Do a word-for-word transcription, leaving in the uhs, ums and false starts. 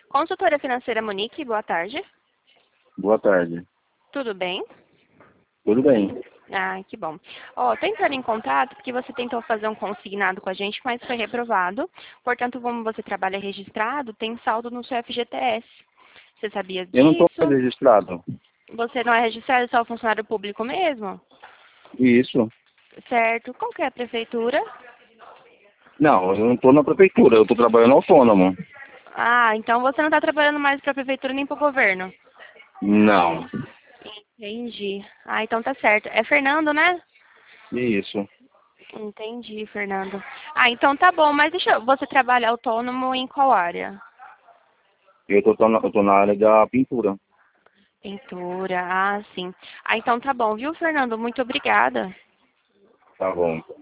Consultora financeira Monique, boa tarde. Boa tarde. Tudo bem? Tudo bem. Ah, que bom. Ó, tô entrando em contato porque você tentou fazer um consignado com a gente, mas foi reprovado. Portanto, como você trabalha registrado, tem saldo no seu F G T S. Você sabia Eu não estou disso? registrado. Você não é registrado, é só funcionário público mesmo? Isso. Certo. Qual que é a prefeitura? Não, eu não estou na prefeitura, eu estou trabalhando autônomo. Ah, então você não está trabalhando mais para a prefeitura nem para o governo. Não. Entendi. Ah, então tá certo. É Fernando, né? Isso. Entendi, Fernando. Ah, então tá bom, mas deixa eu... Você trabalha autônomo em qual área? Eu estou na, eu tô na área da pintura. Pintura, ah, sim. Ah, então tá bom, viu, Fernando? Muito obrigada. Tá bom.